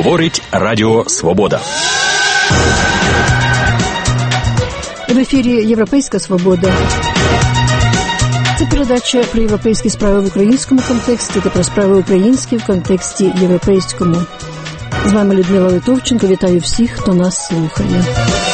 Говорить Радіо Свобода. В ефірі «Європейська свобода». Це передача про європейські справи в українському контексті та про справи українські в контексті європейському. З вами Людмила Литовченко. Вітаю всіх, хто нас слухає.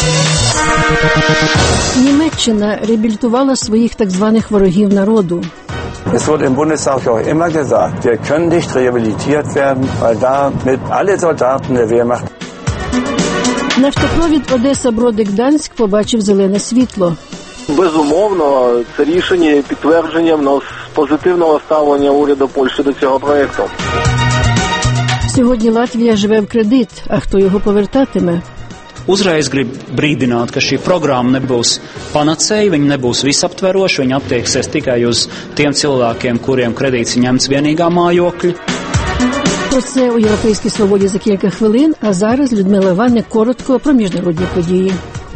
Німеччина реабілітувала своїх так званих ворогів народу. Es wurde im Bundestag auch immer gesagt, wir können nicht rehabilitiert werden, weil damit alle Soldaten der Wehrmacht. Нафтопровід Одеса-Броди-Гданськ побачив зелене світло. Безумовно, це рішення є підтвердженням позитивного ставлення уряду Польщі до цього проєкту. Сьогодні Латвія живе в кредит, а хто його повертатиме? Uzreiz grib brīdināt, ka šī programma nebūs panacēja, viņa nebūs visaptveroša, viņa attieksies tikai uz tiem cilvēkiem, kuriem kredīts ir ņemts vienīgā mājokļa. Про це у «Європейській свободі» за кілька хвилин, а зараз Людмила Іванівна коротко про міжнародні події.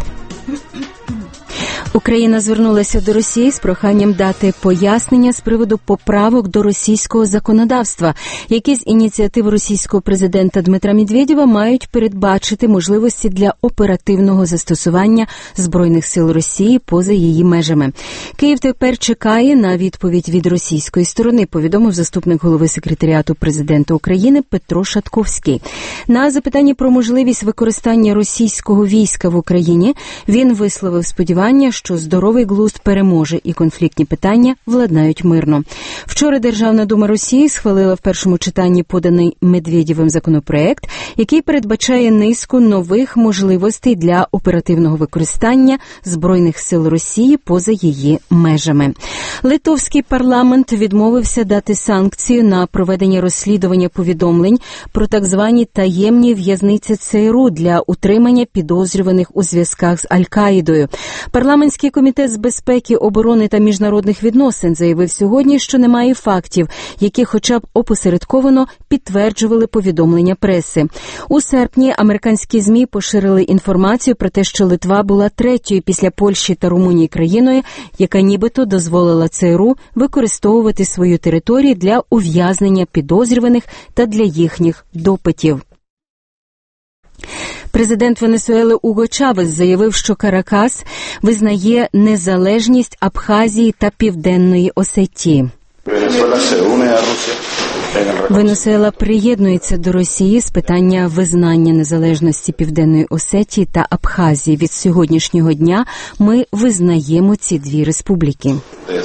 Україна звернулася до Росії з проханням дати пояснення з приводу поправок до російського законодавства, які з ініціативи російського президента Дмитра Медведєва мають передбачити можливості для оперативного застосування Збройних сил Росії поза її межами. Київ тепер чекає на відповідь від російської сторони, повідомив заступник голови секретаріату президента України Петро Шатковський. На запитання про можливість використання російського війська в Україні він висловив сподівання, що здоровий глузд переможе і конфліктні питання владнають мирно. Вчора Державна дума Росії схвалила в першому читанні поданий Медведєвим законопроект, який передбачає низку нових можливостей для оперативного використання Збройних сил Росії поза її межами. Литовський парламент відмовився дати санкцію на проведення розслідування повідомлень про так звані таємні в'язниці ЦРУ для утримання підозрюваних у зв'язках з Аль-Каїдою. Парламентський комітет з безпеки, оборони та міжнародних відносин заявив сьогодні, що немає фактів, які хоча б опосередковано підтверджували повідомлення преси. У серпні американські ЗМІ поширили інформацію про те, що Литва була третьою після Польщі та Румунії країною, яка нібито дозволила ЦРУ використовувати свою територію для ув'язнення підозрюваних та для їхніх допитів. Президент Венесуели Уго Чавес заявив, що Каракас визнає незалежність Абхазії та Південної Осетії. Венесуела приєднується до Росії з питання визнання незалежності Південної Осетії та Абхазії. Від сьогоднішнього дня ми визнаємо ці дві республіки,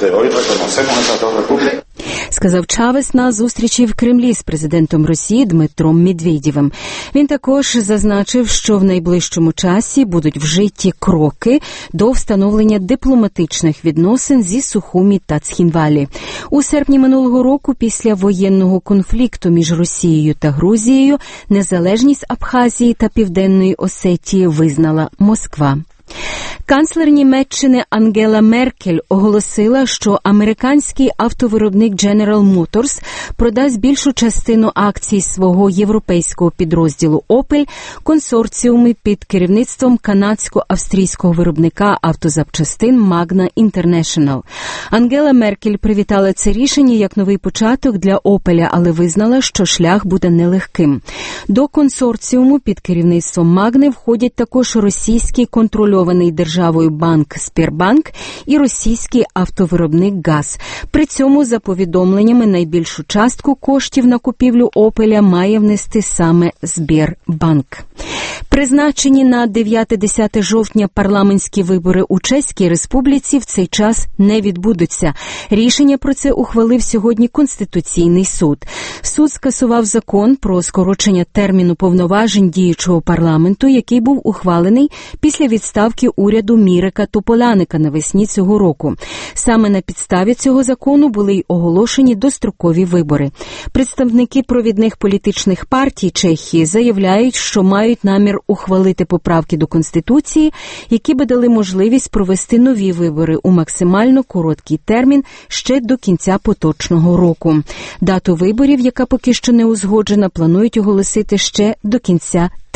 сказав Чавес на зустрічі в Кремлі з президентом Росії Дмитром Медведєвим. Він також зазначив, що в найближчому часі будуть вжиті кроки до встановлення дипломатичних відносин зі Сухумі та Цхінвалі. У серпні минулого року, після воєнного конфлікту між Росією та Грузією, незалежність Абхазії та Південної Осетії визнала Москва. Канцлер Німеччини Ангела Меркель оголосила, що американський автовиробник General Motors продасть більшу частину акцій свого європейського підрозділу Opel консорціуму під керівництвом канадсько-австрійського виробника автозапчастин Magna International. Ангела Меркель привітала це рішення як новий початок для Opel, але визнала, що шлях буде нелегким. До консорціуму під керівництвом Magna входять також російський контрольований державою банк Сбербанк і російський автовиробник ГАЗ. При цьому, за повідомленнями, найбільшу частку коштів на купівлю Опеля має внести саме Сбербанк. Призначені на 9-10 жовтня парламентські вибори у Чеській Республіці в цей час не відбудуться. Рішення про це ухвалив сьогодні Конституційний суд. Суд скасував закон про скорочення терміну повноважень діючого парламенту, який був ухвалений після відставки уряду Мірека Тополяника навесні цього року. Саме на підставі цього закону були й оголошені дострокові вибори. Представники провідних політичних партій Чехії заявляють, що мають намір ухвалити поправки до Конституції, які би дали можливість провести нові вибори у максимально короткий термін ще до кінця поточного року. Дату виборів, яка поки що не узгоджена, планують оголосити ще до кінця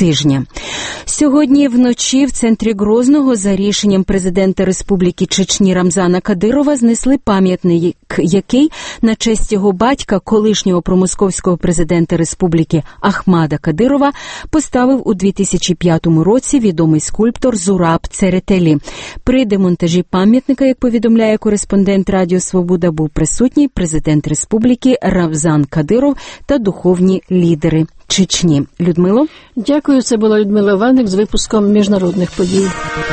тижня. Сьогодні вночі в центрі Грозного за рішенням президента Республіки Чечні Рамзана Кадирова знесли пам'ятник, який на честь його батька, колишнього промосковського президента Республіки Ахмада Кадирова, поставив у 2005 році відомий скульптор Зураб Церетелі. При демонтажі пам'ятника, як повідомляє кореспондент Радіо Свобода, був присутній президент Республіки Рамзан Кадиров та духовні лідери Чечні. Людмило? Дякую, це була Людмила Ваник з випуском міжнародних подій.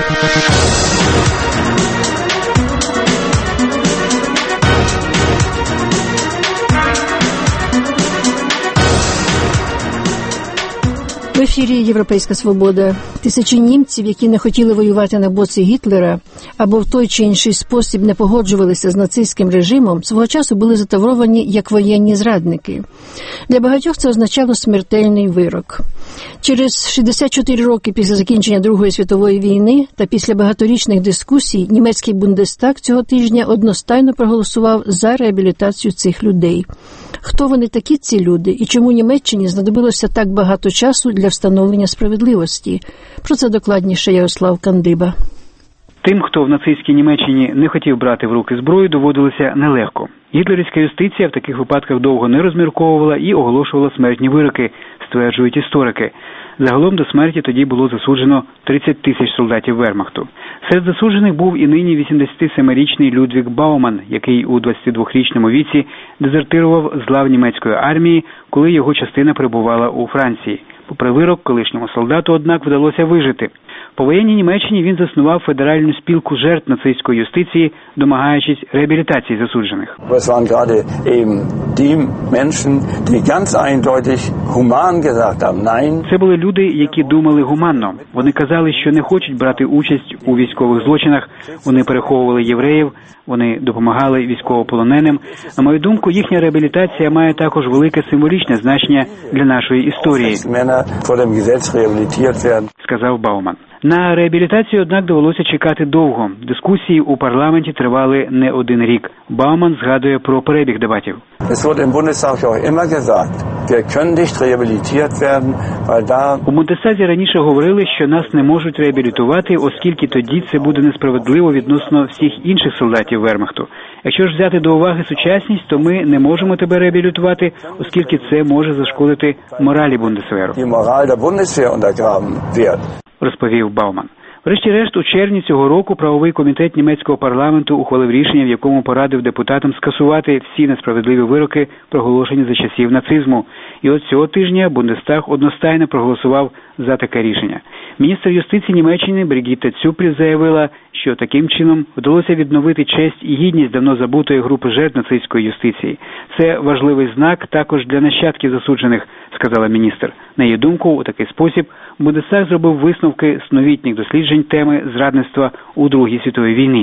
В ефірі «Європейська свобода». Тисячі німців, які не хотіли воювати на боці Гітлера або в той чи інший спосіб не погоджувалися з нацистським режимом, свого часу були затавровані як воєнні зрадники. Для багатьох це означало смертельний вирок. Через 64 роки після закінчення Другої світової війни та після багаторічних дискусій німецький Бундестаг цього тижня одностайно проголосував за реабілітацію цих людей. Хто вони такі, ці люди, і чому Німеччині знадобилося так багато часу для встановлення справедливості? Про це докладніше Ярослав Кандиба. Тим, хто в нацистській Німеччині не хотів брати в руки зброю, доводилося нелегко. Гітлерівська юстиція в таких випадках довго не розмірковувала і оголошувала смертні вироки, стверджують історики. Загалом до смерті тоді було засуджено 30 тисяч солдатів Вермахту. Серед засуджених був і нині 87-річний Людвіг Бауман, який у 22-річному віці дезертирував з лав німецької армії, коли його частина перебувала у Франції. Попри вирок, колишньому солдату, однак, вдалося вижити. По воєнній Німеччині він заснував федеральну спілку жертв нацистської юстиції, домагаючись реабілітації засуджених. Це були люди, які думали гуманно. Вони казали, що не хочуть брати участь у військових злочинах, вони переховували євреїв, вони допомагали військовополоненим. На мою думку, їхня реабілітація має також велике символічне значення для нашої історії, сказав Бауман. На реабілітацію, однак, довелося чекати довго. Дискусії у парламенті тривали не один рік. Бауман згадує про перебіг дебатів. У Бундестазі раніше говорили, що нас не можуть реабілітувати, оскільки тоді це буде несправедливо відносно всіх інших солдатів Вермахту. Якщо ж взяти до уваги сучасність, то ми не можемо тебе реабілітувати, оскільки це може зашкодити моралі Бундесверу, розповів Бауман. Врешті-решт, у червні цього року правовий комітет німецького парламенту ухвалив рішення, в якому порадив депутатам скасувати всі несправедливі вироки, проголошені за часів нацизму. І от цього тижня Бундестаг одностайно проголосував за таке рішення. Міністр юстиції Німеччини Брігітте Цюпрі заявила, що таким чином вдалося відновити честь і гідність давно забутої групи жертв нацистської юстиції. Це важливий знак також для нащадків засуджених, сказала міністр. На її думку, у такий спосіб Бундестаг зробив висновки з новітніх досліджень теми зрадництва у Другій світовій війні.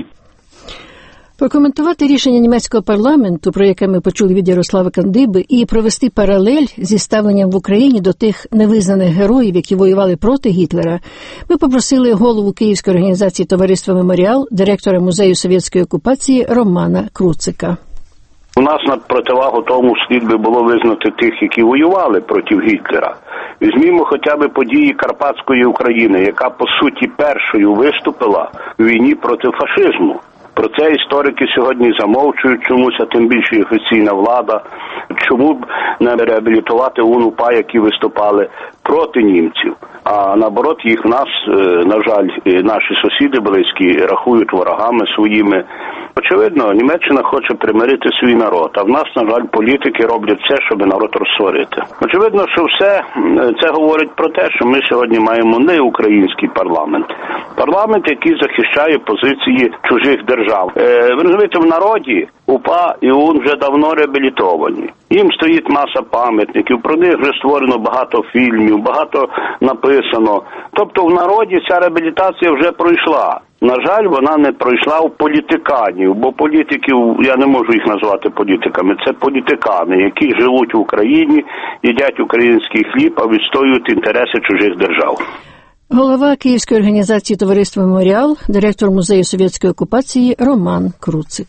Прокоментувати рішення німецького парламенту, про яке ми почули від Ярослава Кандиби, і провести паралель зі ставленням в Україні до тих невизнаних героїв, які воювали проти Гітлера, ми попросили голову Київської організації «Товариство Меморіал», директора Музею совєтської окупації Романа Круцика. У нас на противагу тому слід би було визнати тих, які воювали проти Гітлера. Візьмімо хоча б події Карпатської України, яка по суті першою виступила в війні проти фашизму. Про це історики сьогодні замовчують чомусь, а тим більше офіційна влада. Чому б не реабілітувати УНУПА, які виступали проти німців? А наоборот, їх в нас, на жаль, наші сусіди близькі рахують ворогами своїми. Очевидно, Німеччина хоче примирити свій народ, а в нас, на жаль, політики роблять все, щоб народ розсварити. Очевидно, що все це говорить про те, що ми сьогодні маємо не український парламент. Парламент, який захищає позиції чужих держав. Ви розумієте, в народі УПА і ОУН вже давно реабілітовані. Їм стоїть маса пам'ятників, про них вже створено багато фільмів, багато написано. Тобто в народі ця реабілітація вже пройшла. На жаль, вона не пройшла у політиканів, бо політиків, я не можу їх назвати політиками, це політикани, які живуть в Україні, їдять український хліб, а відстоюють інтереси чужих держав. Голова Київської організації «Товариство Меморіал», директор Музею совєтської окупації Роман Круцик.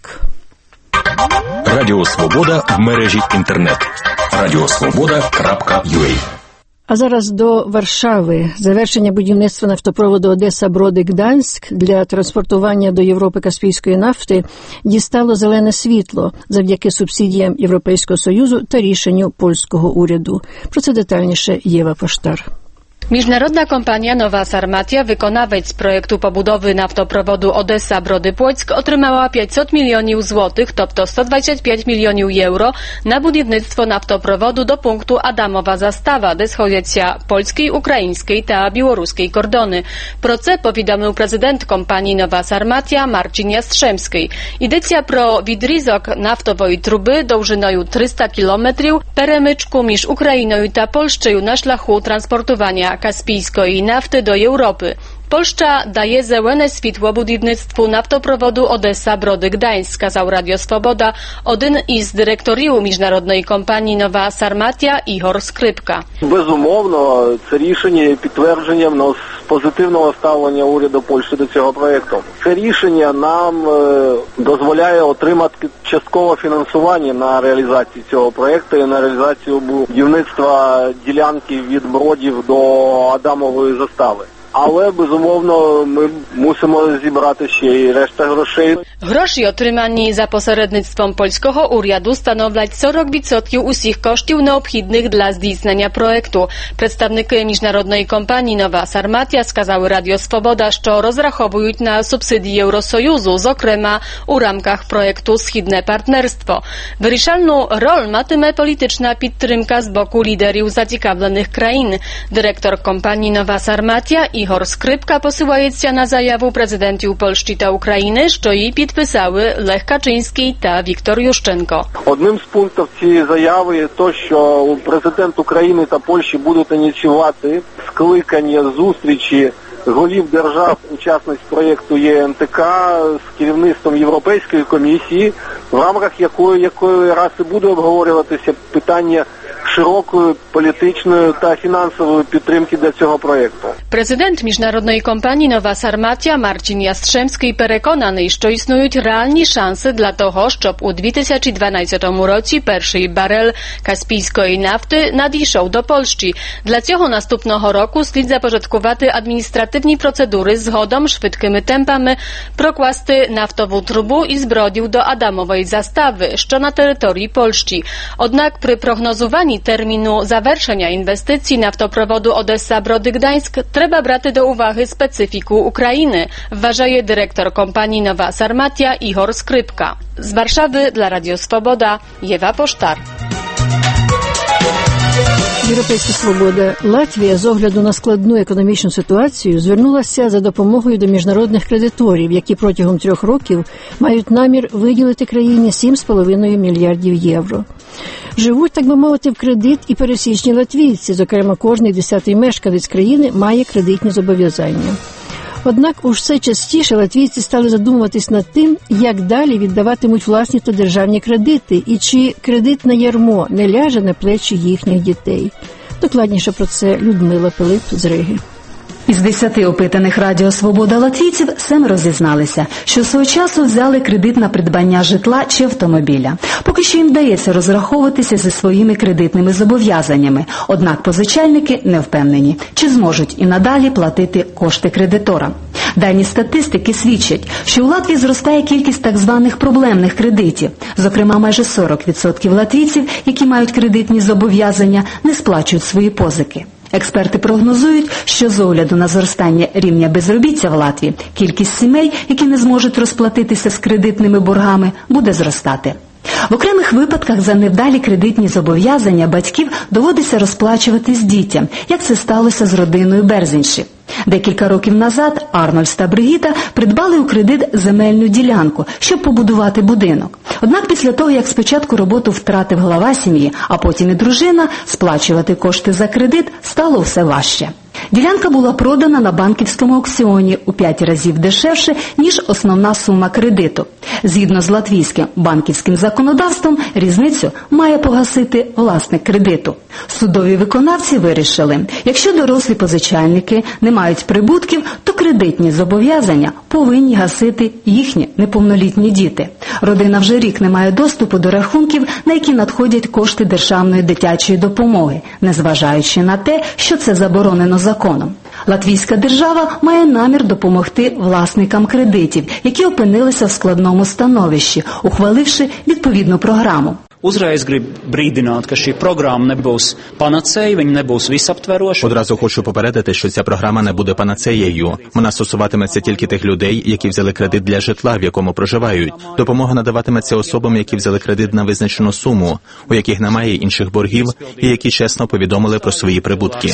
Радіо Свобода в мережі інтернет. Радіосвобода.ua А зараз до Варшави. Завершення будівництва нафтопроводу Одеса-Броди-Гданськ для транспортування до Європи каспійської нафти дістало зелене світло завдяки субсидіям Європейського Союзу та рішенню польського уряду. Про це детальніше Єва Поштар. Międzynarodna kompania Nowa Sarmatia, wykonawec projektu pobudowy naftoprowodu Odessa-Brody-Płock, otrzymała 500 milionów złotych, тобто 125 milionów euro, na budownictwo naftopроводу до пункту Адамова Застава, де сходяться польський, український та білоруський кордони. Про це повідомив президент компанії Нова Сарматія Марcin Jastrzębski. Йдеться про відрізок нафтової труби довжиною 300 кілометрів, перемичку між Україною та Польщею на шляху транспортування kaspijskiej nafty do Europy. Polska daje zielone światło budownictwu naftoprowodu Odessa-Brody-Gdańsk, сказав Радіо Свобода один із директорів міжнародної компанії Нова Сарматія Ігор Скрипка. Безумовно, це рішення підтвердженням позитивного ставлення уряду Польщі до цього проєкту. Це рішення нам дозволяє отримати часткове фінансування на реалізацію цього проєкту і на реалізацію будівництва ділянки від Бродів до Адамової застави. Але, безумовно, ми мусимо зібрати ще й решта грошей. Гроші, отримані за посередництвом польського уряду, становлять 40% усіх коштів, необхідних для здійснення проєкту. Представники міжнародної компанії Нова Сарматія сказали Радіо Свобода, що розраховують на субсидії Євросоюзу, зокрема у рамках проєкту «Східне партнерство». Вирішальну роль матиме політична підтримка з боку лідерів зацікавлених країн. Директор компанії Нова Сарматія Ігор Скрипка посилається на заяву президентів Польщі та України, що її підписали Лех Качинський та Віктор Ющенко. Одним з пунктів цієї заяви є те, що президент України та Польщі будуть ініціювати скликання зустрічі голів держав, учасниць проєкту ЄНТК з керівництвом Європейської комісії, в рамках якої раз і буде обговорюватися питання широкої політичної та фінансової підтримки для цього проєкту. Президент міжнародної компанії Нова Сарматія Марcin Jastrzębski переконаний, що існують реальні шанси для того, щоб у 2012 році перший барель каспійської нафти надійшов до Польщі. Для цього наступного року слід започаткувати адміністративні процедури згодом швидкими темпами прокласти нафтову трубу із Бродів до Адамової застави, що на території Польщі. Однак при прогнозуванні терміну завершення інвестицій нафтопроводу Odessa-Brody-Gdańsk треба брати до уваги специфіку України, вважає директор компанії Нова Сарматія Ігор Скрипка. З Варшави для Радіо Свобода Єва Поштар. Європейська свобода. Латвія з огляду на складну економічну ситуацію звернулася за допомогою до міжнародних кредиторів, які протягом 3 років мають намір виділити країні 7,5 мільярдів євро. Живуть, так би мовити, в кредит і пересічні латвійці, зокрема кожний 10-й мешканець країни має кредитні зобов'язання. Однак уж все частіше латвійці стали задумуватись над тим, як далі віддаватимуть власні та державні кредити і чи кредитне ярмо не ляже на плечі їхніх дітей. Докладніше про це Людмила Пилип з Риги. Із 10 опитаних Радіо Свобода латвійців 7 розізналися, що свого часу взяли кредит на придбання житла чи автомобіля. Поки що їм вдається розраховуватися зі своїми кредитними зобов'язаннями, однак позичальники не впевнені, чи зможуть і надалі платити кошти кредитора. Дані статистики свідчать, що у Латвії зростає кількість так званих проблемних кредитів. Зокрема, майже 40% латвійців, які мають кредитні зобов'язання, не сплачують свої позики. Експерти прогнозують, що з огляду на зростання рівня безробіття в Латвії, кількість сімей, які не зможуть розплатитися з кредитними боргами, буде зростати. В окремих випадках за невдалі кредитні зобов'язання батьків доводиться розплачуватись дітям, як це сталося з родиною Берзенші. Декілька років назад Арнольдс та Бригіта придбали у кредит земельну ділянку, щоб побудувати будинок. Однак після того, як спочатку роботу втратив глава сім'ї, а потім і дружина, сплачувати кошти за кредит стало все важче. Ділянка була продана на банківському аукціоні у 5 разів дешевше, ніж основна сума кредиту. Згідно з латвійським банківським законодавством, різницю має погасити власник кредиту. Судові виконавці вирішили, якщо дорослі позичальники не мають прибутків, то кредитні зобов'язання повинні гасити їхні неповнолітні діти. Родина вже рік не має доступу до рахунків, на які надходять кошти державної дитячої допомоги, незважаючи на те, що це заборонено законом. Латвійська держава має намір допомогти власникам кредитів, які опинилися в складному становищі, ухваливши відповідну програму. Uzreiz gribu brīdināt, ka šī programma nebūs panacēja, viņa nebūs visaptveroša. Одразу хочу попередити, що ця програма не буде панацеєю. Вона стосуватиметься тільки тих людей, які взяли кредит для житла, в якому проживають. Допомога надаватиметься особам, які взяли кредит на визначену суму, у яких немає інших боргів і які чесно повідомили про свої прибутки.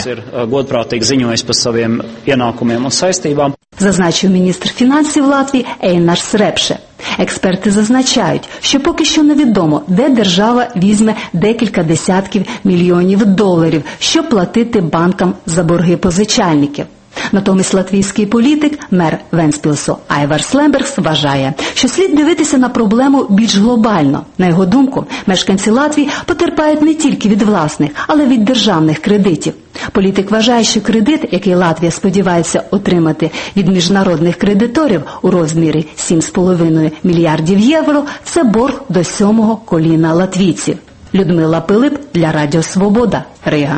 Зазначив міністр фінансів Латвії Ейнарс Репше. Експерти зазначають, що поки що невідомо, де держава візьме декілька десятків мільйонів доларів, щоб платити банкам за борги позичальників. Натомість латвійський політик, мер Вентспілсу Айварс Лембергс вважає, що слід дивитися на проблему більш глобально. На його думку, мешканці Латвії потерпають не тільки від власних, але й від державних кредитів. Політик вважає, що кредит, який Латвія сподівається отримати від міжнародних кредиторів у розмірі 7,5 мільярдів євро, це борг до 7-го коліна латвійців. Людмила Пилип для Радіо Свобода, Рига.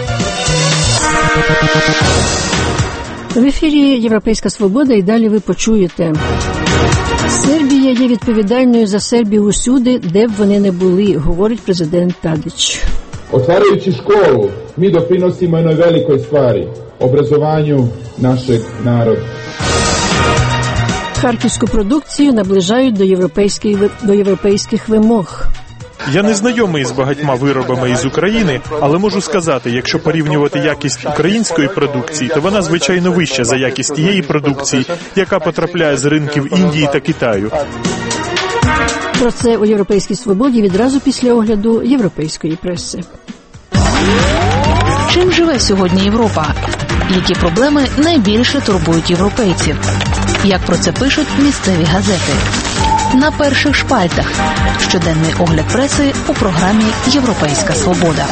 В ефірі «Європейська свобода» і далі ви почуєте. Сербія є відповідальною за Сербію усюди, де б вони не були, говорить президент Тадич. Otvarajući školu, mi doprinosimo jednoj velikoj stvari, obrazovanju našeg naroda. Харківську продукцію наближають до європейських вимог. Я не знайомий з багатьма виробами із України, але можу сказати, якщо порівнювати якість української продукції, то вона, звичайно, вища за якість тієї продукції, яка потрапляє з ринків Індії та Китаю. Про це у «Європейській свободі» відразу після огляду європейської преси. Чим живе сьогодні Європа? Які проблеми найбільше турбують європейців? Як про це пишуть місцеві газети? На перших шпальтах. Щоденний огляд преси у програмі «Європейська свобода».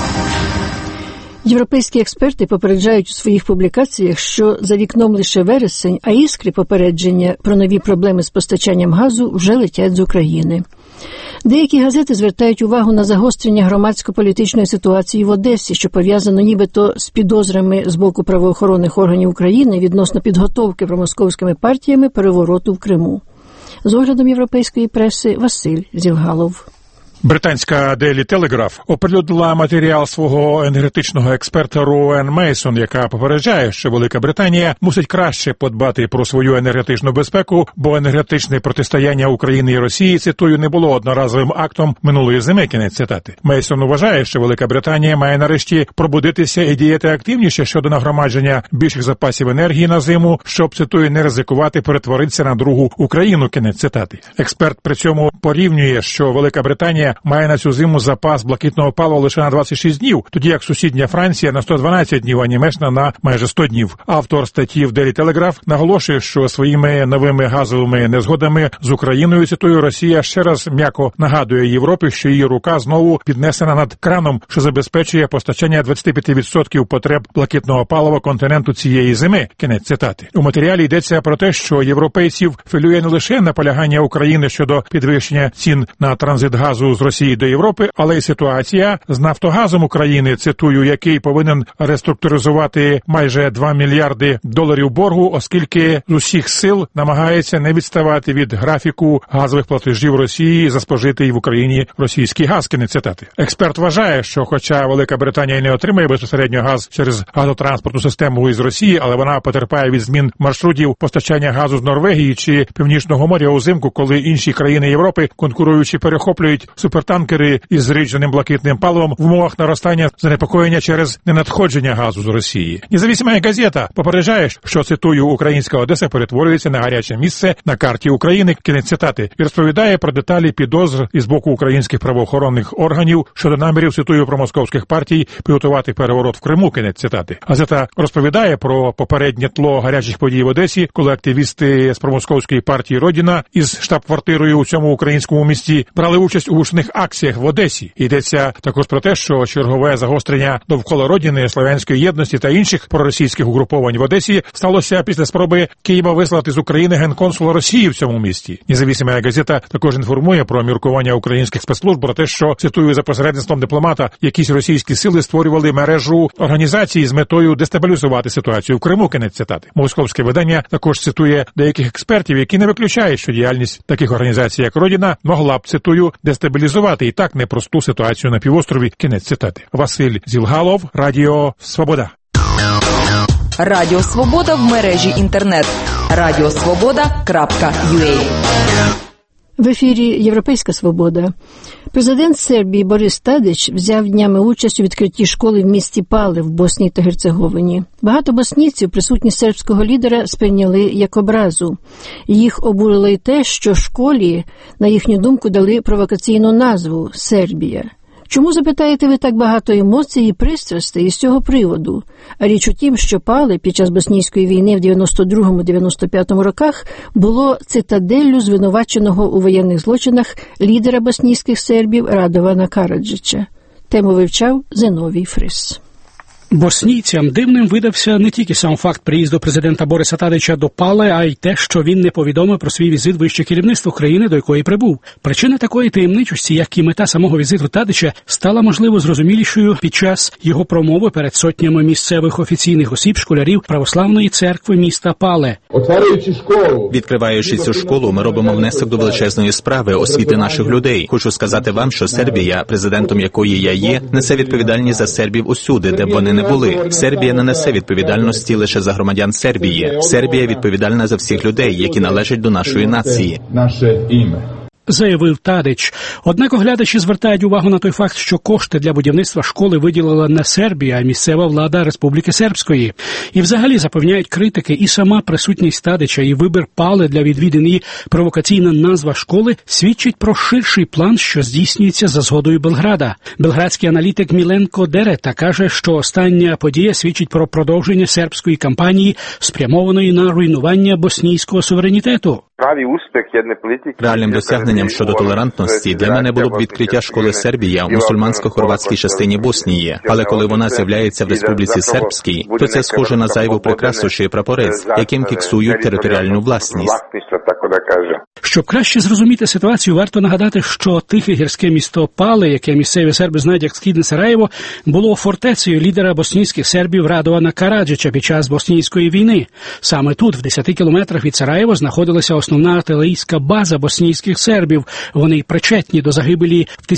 Європейські експерти попереджають у своїх публікаціях, що за вікном лише вересень, а іскри попередження про нові проблеми з постачанням газу вже летять з України. Деякі газети звертають увагу на загострення громадсько-політичної ситуації в Одесі, що пов'язано нібито з підозрами з боку правоохоронних органів України відносно підготовки промосковськими партіями перевороту в Криму. З оглядом європейської преси Василь Зівгалов. Британська Daily Telegraph оприлюднила матеріал свого енергетичного експерта Роуен Мейсон, яка попереджає, що Велика Британія мусить краще подбати про свою енергетичну безпеку, бо енергетичне протистояння України і Росії, цитую, не було одноразовим актом минулої зими, кінець цитати. Мейсон вважає, що Велика Британія має нарешті пробудитися і діяти активніше щодо нагромадження більших запасів енергії на зиму, щоб, цитую, не ризикувати перетворитися на другу Україну, кінець цитати. Експерт при цьому порівнює, що Велика Британія має на цю зиму запас блакитного палива лише на 26 днів, тоді як сусідня Франція на 112 днів, а Німеччина на майже 100 днів. Автор статті в Daily Telegraph наголошує, що своїми новими газовими незгодами з Україною, цитую, Росія ще раз м'яко нагадує Європі, що її рука знову піднесена над краном, що забезпечує постачання 25% потреб блакитного палива континенту цієї зими. Кінець цитати. У матеріалі йдеться про те, що європейців хвилює не лише наполягання України щодо підвищення цін на транзит газу з Росії до Європи, але й ситуація з Нафтогазом України, цитую, який повинен реструктуризувати майже 2 мільярди доларів боргу, оскільки з усіх сил намагається не відставати від графіку газових платежів Росії за спожитий в Україні російський газ, кінець цитати. Експерт вважає, що хоча Велика Британія й не отримує безпосередньо газ через газотранспортну систему із Росії, але вона потерпає від змін маршрутів постачання газу з Норвегії чи Північного моря узимку, коли інші країни Європи, конкуруючи, перехоплюють супертанкери із зрідженим блакитним паливом в умовах наростання занепокоєння через ненадходження газу з Росії. Независима газета попереджає, що, цитую, українська Одеса перетворюється на гаряче місце на карті України, кінець цитати, і розповідає про деталі підозр із боку українських правоохоронних органів щодо намірів, цитую, промосковських партій підготувати переворот в Криму, кінець цитати. Газета розповідає про попереднє тло гарячих подій в Одесі, коли активісти з промосковської партії «Родіна» із штаб-квартирою у цьому українському місті брали участь у змішаних акціях в Одесі. Йдеться також про те, що чергове загострення довкола родини, Слов'янської єдності та інших проросійських угруповань в Одесі сталося після спроби Києва вислати з України генконсула Росії в цьому місті. Незалежна газета також інформує про міркування українських спецслужб про те, що, цитую, за посередництвом дипломата, якісь російські сили створювали мережу організацій з метою дестабілізувати ситуацію в Криму, кінець цитати. Московське видання також цитує деяких експертів, які не виключають, що діяльність таких організацій, як Родина, могла б, цитую, дестабілізувати і так непросту ситуацію на півострові, кінець цитати. Василь Зілгалов, Радіо Свобода. Радіо Свобода в мережі інтернет. radiosvoboda.ua. В ефірі «Європейська свобода». Президент Сербії Борис Тадич взяв днями участь у відкритті школи в місті Пале в Боснії та Герцеговині. Багато боснійців присутність сербського лідера сприйняли як образу. Їх обурило й те, що школі, на їхню думку, дали провокаційну назву – «Сербія». Чому, запитаєте ви, так багато емоцій і пристрастей із цього приводу? А річ у тім, що Пале під час боснійської війни в 92-95 роках було цитаделлю звинуваченого у воєнних злочинах лідера боснійських сербів Радована Караджича. Тему вивчав Зиновій Фрис. Боснійцям дивним видався не тільки сам факт приїзду президента Бориса Тадича до Пале, а й те, що він не повідомив про свій візит вище керівництво країни, до якої прибув. Причина такої таємничості, як і мета самого візиту Тадича, стала, можливо, зрозумілішою під час його промови перед сотнями місцевих офіційних осіб, школярів Православної церкви міста Пале. Відкриваючи цю школу, ми робимо внесок до величезної справи освіти наших людей. Хочу сказати вам, що Сербія, президентом якої я є, несе відповідальність за сербів усюди, де б вони не були. Сербія не несе відповідальності лише за громадян Сербії. Сербія відповідальна за всіх людей, які належать до нашої нації. Наше ім'я. Заявив Тадич. Однак оглядачі звертають увагу на той факт, що кошти для будівництва школи виділила не Сербія, а місцева влада Республіки Сербської. І взагалі, запевняють критики, і сама присутність Тадича, і вибір Пале для відвідин, і провокаційна назва школи свідчить про ширший план, що здійснюється за згодою Белграда. Белградський аналітик Міленко Дерета каже, що остання подія свідчить про продовження сербської кампанії, спрямованої на руйнування боснійського суверенітету. Реальним досягненням щодо толерантності для мене було б відкриття школи Сербія в мусульмансько-хорватській частині Боснії. Але коли вона з'являється в Республіці Сербській, то це схоже на зайву прикрасу чи прапорець, яким фіксують територіальну власність. Щоб краще зрозуміти ситуацію, варто нагадати, що тихе гірське місто Пале, яке місцеві серби знають як Східне Сараєво, було фортецею лідера боснійських сербів Радована Караджича під час боснійської війни. Саме тут, в 10 кілометрах від Сараєва, знаходилася основна артилерійська база боснійських сербів. Вони причетні до загибелі в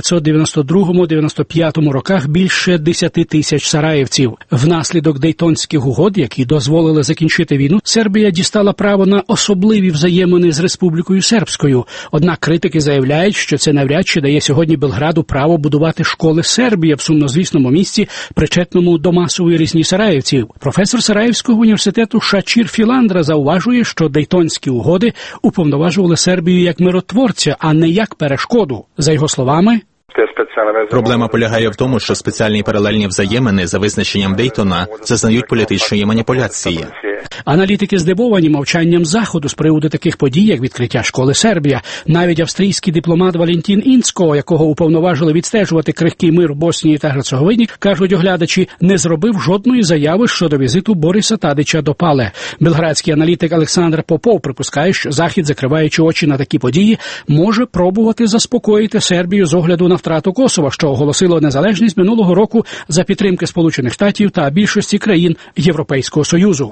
1992-95 роках більше 10 тисяч сараївців. Внаслідок Дейтонських угод, які дозволили закінчити війну, Сербія дістала право на особливі взаємини з Республікою Сербською. Однак критики заявляють, що це навряд чи дає сьогодні Белграду право будувати школи Сербія в сумнозвісному місці, причетному до масової різні сараївців. Професор Сараївського університету Шачір Філандра зауважує, що Дейтонські угоди уповноважували Сербію як миротворця, а не як перешкоду. За його словами, проблема полягає в тому, що спеціальні паралельні взаємини за визначенням Дейтона зазнають політичної маніпуляції. Аналітики здивовані мовчанням Заходу з приводу таких подій, як відкриття школи Сербія. Навіть австрійський дипломат Валентін Інцко, якого уповноважили відстежувати крихкий мир в Боснії та Герцеговині, кажуть оглядачі, не зробив жодної заяви щодо візиту Бориса Тадича до Пале. Белградський аналітик Олександр Попов припускає, що Захід, закриваючи очі на такі події, може пробувати заспокоїти Сербію з огляду на втрату Косова, що оголосило незалежність минулого року за підтримки Сполучених Штатів та більшості країн Європейського Союзу.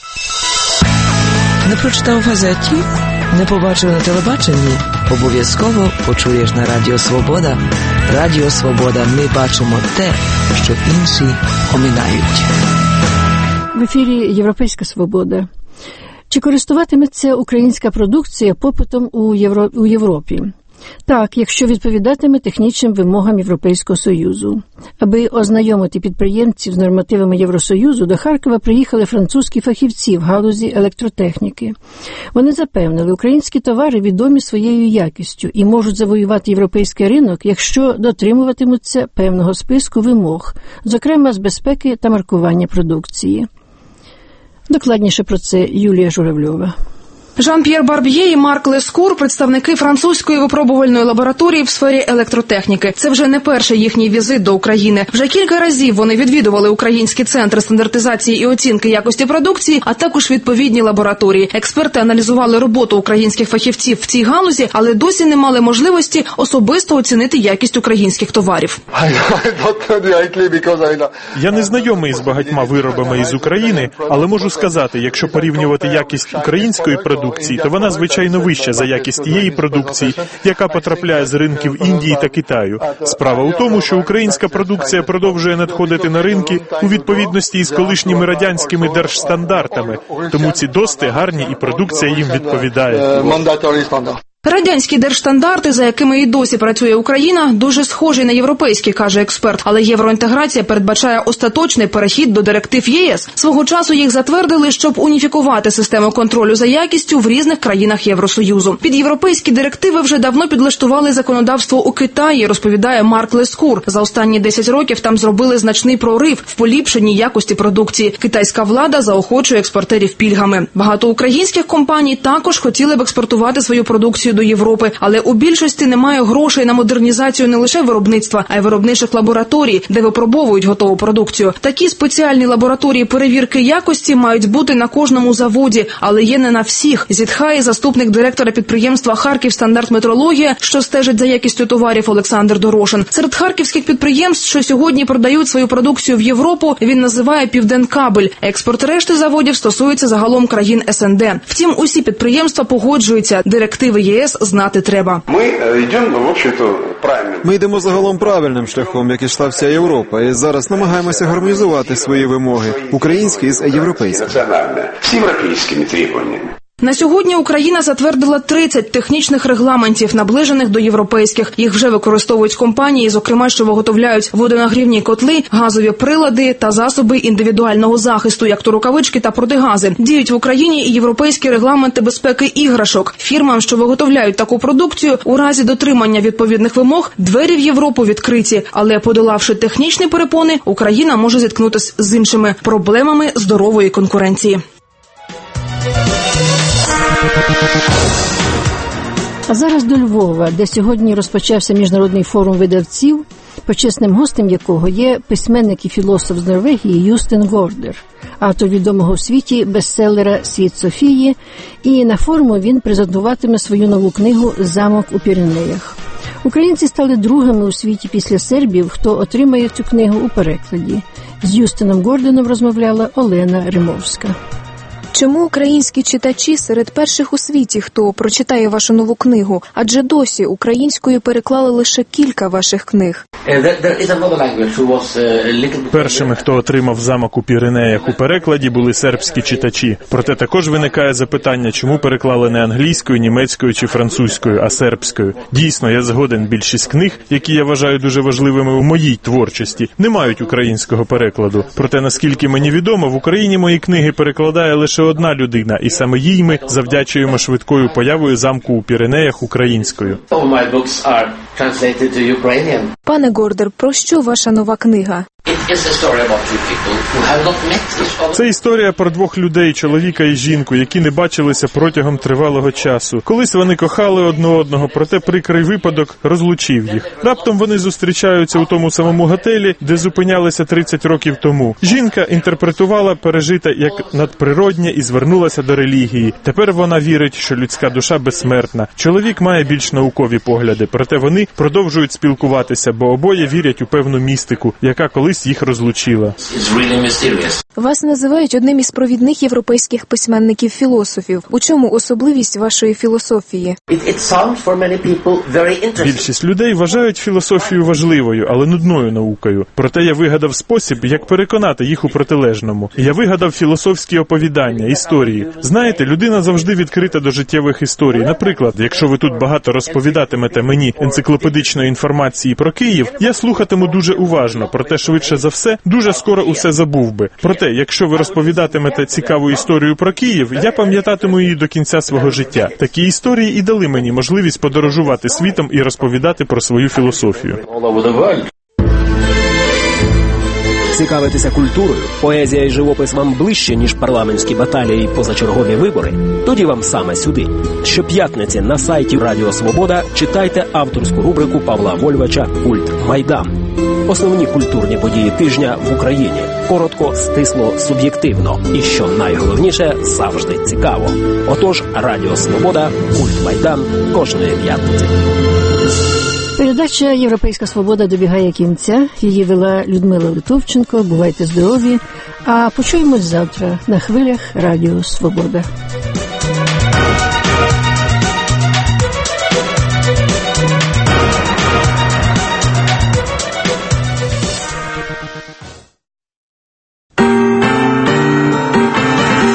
Не прочитав в газеті? Не побачив на телебаченні? Обов'язково почуєш на Радіо Свобода. Радіо Свобода. Ми бачимо те, що інші оминають. В ефірі «Європейська свобода». Чи користуватиметься українська продукція попитом у Європі? Так, якщо відповідатиме технічним вимогам Європейського Союзу. Аби ознайомити підприємців з нормативами Євросоюзу, до Харкова приїхали французькі фахівці в галузі електротехніки. Вони запевнили, українські товари відомі своєю якістю і можуть завоювати європейський ринок, якщо дотримуватимуться певного списку вимог, зокрема з безпеки та маркування продукції. Докладніше про це Юлія Журавльова. Жан-П'єр Барб'є і Марк Лескур – представники французької випробувальної лабораторії в сфері електротехніки. Це вже не перший їхній візит до України. Вже кілька разів вони відвідували українські центри стандартизації і оцінки якості продукції, а також відповідні лабораторії. Експерти аналізували роботу українських фахівців в цій галузі, але досі не мали можливості особисто оцінити якість українських товарів. Я не знайомий з багатьма виробами із України, але можу сказати, якщо порівнювати якість української продукції, то вона, звичайно, вища за якість тієї продукції, яка потрапляє з ринків Індії та Китаю. Справа у тому, що українська продукція продовжує надходити на ринки у відповідності із колишніми радянськими держстандартами, тому ці дости гарні і продукція їм відповідає. Радянські держстандарти, за якими і досі працює Україна, дуже схожі на європейські, каже експерт. Але євроінтеграція передбачає остаточний перехід до директив ЄС. Свого часу їх затвердили, щоб уніфікувати систему контролю за якістю в різних країнах Євросоюзу. Під європейські директиви вже давно підлаштували законодавство у Китаї, розповідає Марк Лескур. За останні 10 років там зробили значний прорив в поліпшенні якості продукції. Китайська влада заохочує експортерів пільгами. Багато українських компаній також хотіли б експортувати свою продукцію до Європи, але у більшості немає грошей на модернізацію не лише виробництва, а й виробничих лабораторій, де випробовують готову продукцію. Такі спеціальні лабораторії перевірки якості мають бути на кожному заводі, але є не на всіх, зітхає заступник директора підприємства «Харківстандартметрологія», що стежить за якістю товарів, Олександр Дорошин. Серед харківських підприємств, що сьогодні продають свою продукцію в Європу, він називає «Південкабель». Експорт решти заводів стосується загалом країн СНД. Втім, усі підприємства погоджуються, директиви ЄС знати треба. Ми йдемо загалом правильним шляхом, як ішла вся Європа, і зараз намагаємося гармонізувати свої вимоги, українські з європейськими. На сьогодні Україна затвердила 30 технічних регламентів, наближених до європейських. Їх вже використовують компанії, зокрема, що виготовляють водонагрівні котли, газові прилади та засоби індивідуального захисту, як то рукавички та протигази. Діють в Україні і європейські регламенти безпеки іграшок. Фірмам, що виготовляють таку продукцію, у разі дотримання відповідних вимог, двері в Європу відкриті. Але подолавши технічні перепони, Україна може зіткнутися з іншими проблемами здорової конкуренції. А зараз до Львова, де сьогодні розпочався міжнародний форум видавців, почесним гостем якого є письменник і філософ з Норвегії Юстин Гордер, автор відомого в світі бестселера «Світ Софії», і на форуму він презентуватиме свою нову книгу «Замок у Піренеях». Українці стали другими у світі після сербів, хто отримає цю книгу у перекладі. З Юстином Горденом розмовляла Олена Римовська. Чому українські читачі серед перших у світі, хто прочитає вашу нову книгу? Адже досі українською переклали лише кілька ваших книг. Першими, хто отримав «Замок у Піренеях» у перекладі, були сербські читачі. Проте також виникає запитання, чому переклали не англійською, німецькою чи французькою, а сербською. Дійсно, я згоден, більшість книг, які я вважаю дуже важливими у моїй творчості, не мають українського перекладу. Проте, наскільки мені відомо, в Україні мої книги перекладає лише одна людина, і саме їй ми завдячуємо швидкою появою «Замку у Піренеях» українською. Пане Гордер, про що ваша нова книга? Це історія про двох людей, чоловіка і жінку, які не бачилися протягом тривалого часу. Колись вони кохали одне одного, проте прикрий випадок розлучив їх. Раптом вони зустрічаються у тому самому готелі, де зупинялися 30 років тому. Жінка інтерпретувала пережите як надприроднє і звернулася до релігії. Тепер вона вірить, що людська душа безсмертна. Чоловік має більш наукові погляди, проте вони продовжують спілкуватися, бо обоє вірять у певну містику, яка колись їх розлучила. Вас називають одним із провідних європейських письменників-філософів. У чому особливість вашої філософії? Більшість людей вважають філософію важливою, але нудною наукою. Проте я вигадав спосіб, як переконати їх у протилежному. Я вигадав філософські оповідання, історії. Знаєте, людина завжди відкрита до життєвих історій. Наприклад, якщо ви тут багато розповідатимете мені енциклопедичної інформації про Київ, я слухатиму дуже уважно, проте швидше за все, дуже скоро усе забув би. Проте, якщо ви розповідатимете цікаву історію про Київ, я пам'ятатиму її до кінця свого життя. Такі історії і дали мені можливість подорожувати світом і розповідати про свою філософію. Цікавитеся культурою, поезія і живопис вам ближче, ніж парламентські баталії і позачергові вибори? Тоді вам саме сюди. Щоп'ятниці на сайті Радіо Свобода читайте авторську рубрику Павла Вольвача «Культ Майдан». Основні культурні події тижня в Україні. Коротко, стисло, суб'єктивно. І, що найголовніше, завжди цікаво. Отож, Радіо Свобода, «Культ Майдан» кожної п'ятниці. Передача «Європейська свобода» добігає кінця. Її вела Людмила Литовченко. Бувайте здорові. А почуємось завтра на хвилях Радіо Свобода.